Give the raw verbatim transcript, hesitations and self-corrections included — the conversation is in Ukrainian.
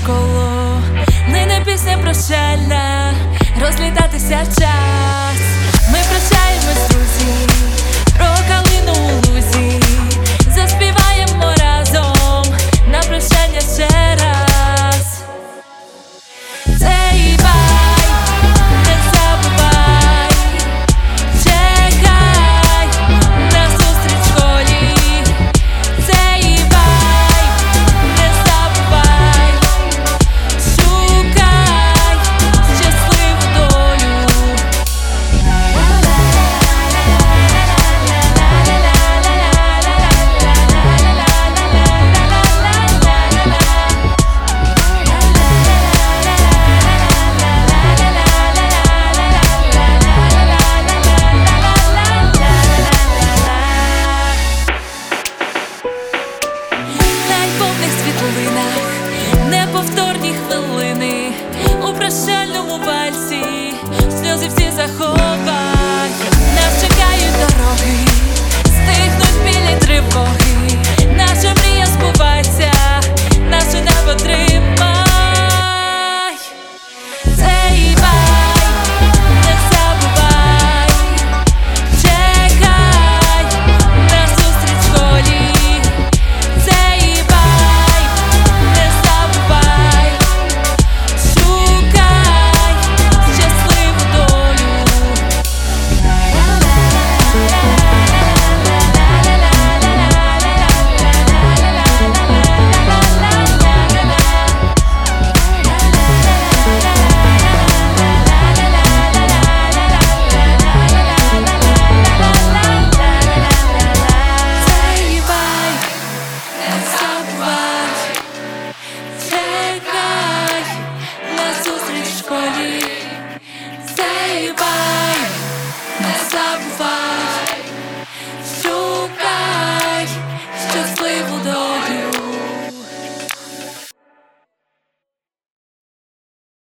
школу, нине пісня прощальна, розлітатися час. Ми прощаємось, друзі, про калину у лузі, заспіваємо разом на прощання ще раз. Цей вайб не забувай, чекай на зустріч в школі. Цей вайб не забувай, шукай щасливу долю. Неповторні хвилини у прощальному вальсі, сльози всі заховай. Нас чекають дороги, стихнуть білі тривоги. Наша мрія збувається, наше небо тримай. Цей вайб не забувай, чекай на зустріч в школі. Цей вайб не забувай, шукай щасливу долю. Цей вайб не забувай, чекай на зустріч в школі. Цей вайб не забувай.